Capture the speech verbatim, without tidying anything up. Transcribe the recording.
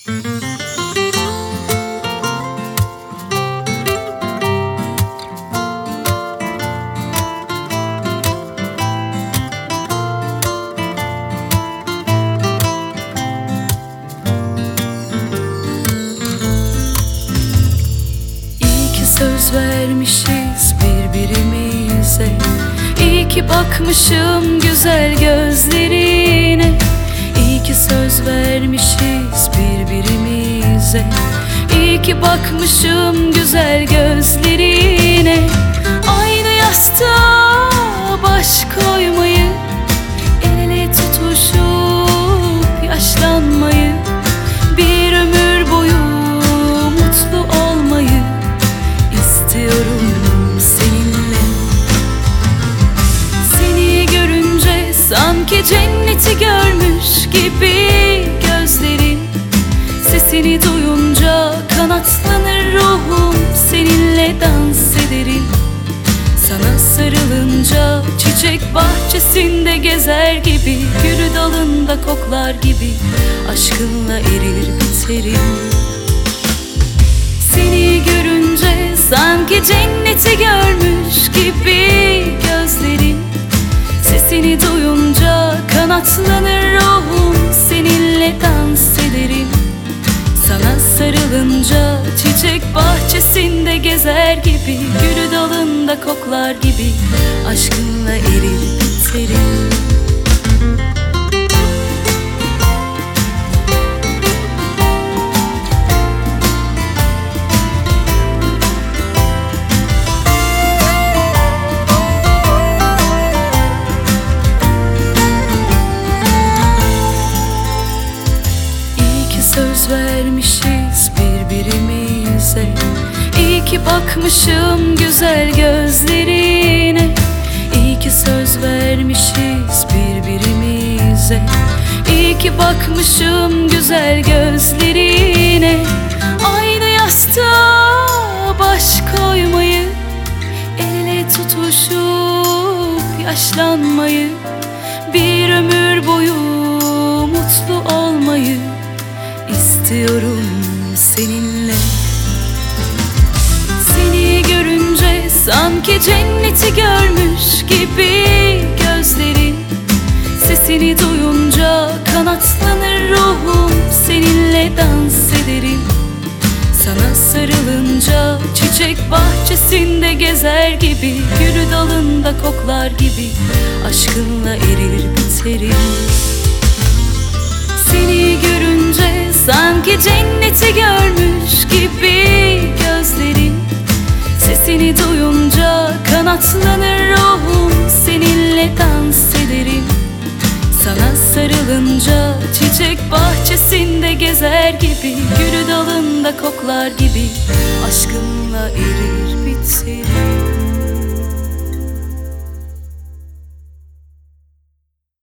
Söz vermişiz birbirimize, İyi ki bakmışım güzel gözlerine. İyi ki söz vermişiz birbirimize, İyi ki bakmışım güzel gözlerine. Aynı yastığa baş koymayı, el ele tutuşup yaşlanmayı, bir ömür boyu mutlu olmayı istiyorum seninle. Seni görünce sanki cenneti görmüş gibi gözlerin, sesini duyunca kanatlanır ruhum, seninle dans ederim. Sana sarılınca çiçek bahçesinde gezer gibi, gül dalında koklar gibi, aşkınla erir biterim. Seni görünce sanki cenneti görmüş gibi gözlerin, sesini duyunca kanatlanır ruhum, seninle dans ederim. Sana sarılınca çiçek bahçesinde gezer gibi, gül dalında koklar gibi, aşkınla erir biterim. Söz vermişiz birbirimize, İyi ki bakmışım güzel gözlerine. İyi ki söz vermişiz birbirimize, İyi ki bakmışım güzel gözlerine. Aynı yastığa baş koymayı, el ele tutuşup yaşlanmayı, bir ömür boyu mutlu olmayı istiyorum seninle. Seni görünce sanki cenneti görmüş gibi gözlerin, sesini duyunca kanatlanır ruhum, seninle dans ederim. Sana sarılınca çiçek bahçesinde gezer gibi, gül dalında koklar gibi, aşkınla erir biterim. Seni görünce sanki cenneti görmüş gibi gözlerin, sesini duyunca kanatlanır ruhum, seninle dans ederim. Sana sarılınca çiçek bahçesinde gezer gibi, gül dalında koklar gibi, aşkınla erir biterim.